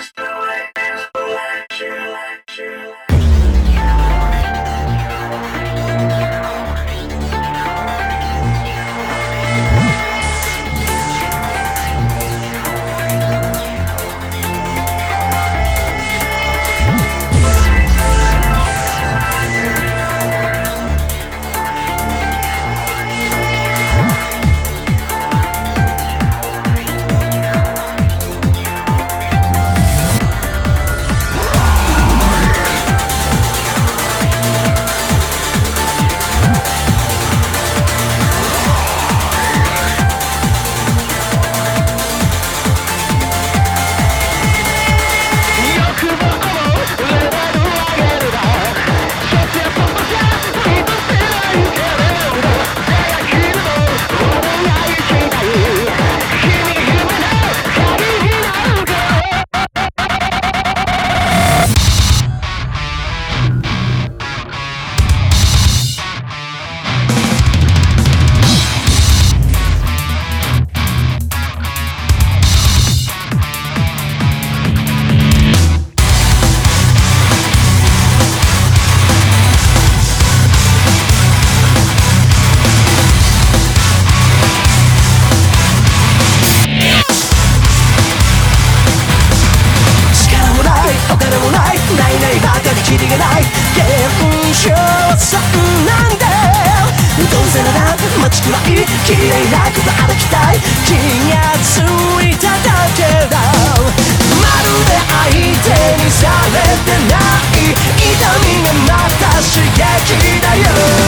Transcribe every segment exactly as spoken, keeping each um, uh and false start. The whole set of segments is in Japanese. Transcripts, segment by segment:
ちくらい綺麗なく歩きたい気がついただけだまるで相手にされてない痛みがまた刺激だよ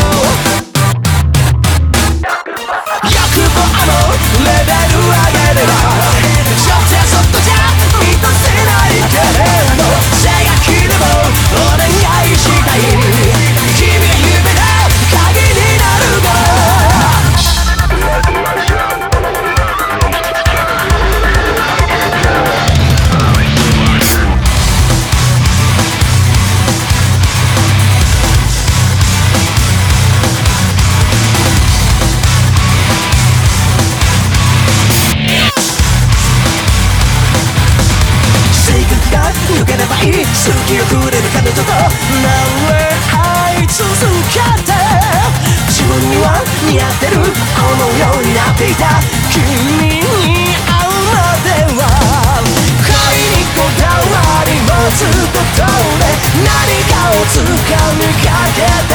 欲望のレベル上げればちょっとやそっとじゃ満たせないけれど手がきでもお願いしたい君が夢の鍵になるが抜ければいい好きをくれる彼女と何年会い続けて自分には似合ってる思うようになっていた君に会うまでは恋にこだわり持つことで何かを掴みかけて